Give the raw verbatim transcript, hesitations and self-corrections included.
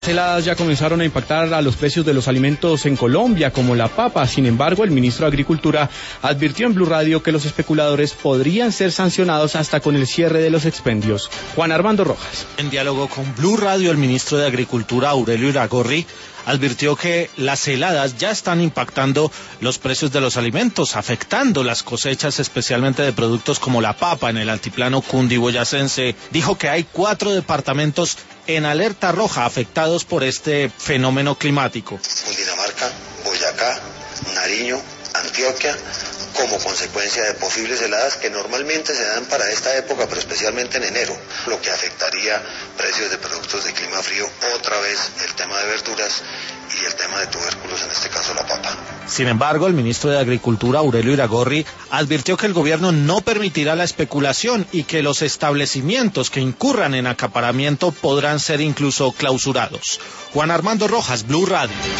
Las heladas ya comenzaron a impactar a los precios de los alimentos en Colombia, como la papa. Sin embargo, el ministro de Agricultura advirtió en Blue Radio que los especuladores podrían ser sancionados hasta con el cierre de los expendios. Juan Armando Rojas. En diálogo con Blue Radio, el ministro de Agricultura, Aurelio Iragorri, advirtió que las heladas ya están impactando los precios de los alimentos, afectando las cosechas, especialmente de productos como la papa en el altiplano cundiboyacense. Dijo que hay cuatro departamentos en alerta roja afectados por este fenómeno climático. Cundinamarca, Boyacá, Nariño, Antioquia, como consecuencia de posibles heladas que normalmente se dan para esta época, pero especialmente en enero, lo que afectaría precios de productos de clima frío, otra vez el tema de verduras y el tema de tubérculos, en este caso la papa. Sin embargo, el ministro de Agricultura, Aurelio Iragorri, advirtió que el gobierno no permitirá la especulación y que los establecimientos que incurran en acaparamiento podrán ser incluso clausurados. Juan Armando Rojas, Blue Radio.